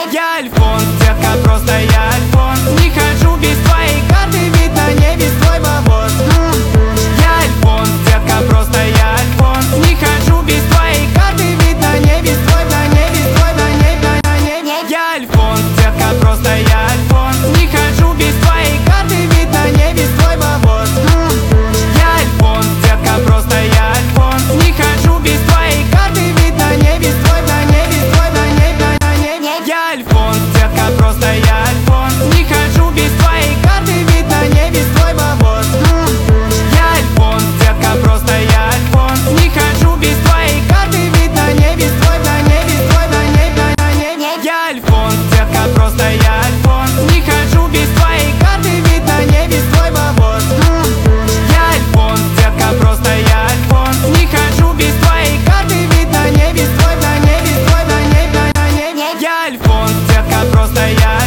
Я альфон, детка, просто я альфон. Не хожу без твоей карты, ведь на небе твой бабос. Я альфон, детка, просто я альфон. Не хожу без твоей карты, ведь на небе твой, на небе твой, на небе, на небе. Я альфон, детка, просто я альфон. Не хожу без твоей карты, ведь на небе твой бабос. Я альфон, детка, просто я альфон. Не хожу без твоей карты, ведь на небе твой, на небе твой, на небе, на небе. Я альфон, детка, просто я альфон. Не хожу без твоей карты, ведь на небе твой бабос. Я альфон, детка, просто я альфон. Не хожу без твоей карты, ведь на небе твой, на небе твой, на небе, на небе. Я альфон, детка, просто я альфон. Не хожу без твоей карты, ведь на небе твой бабос. Я альфон, детка, просто я альфон. Не хожу без твоей карты, ведь на небе твой, на небе твой, на небе, на небе. Я альфон, детка, просто я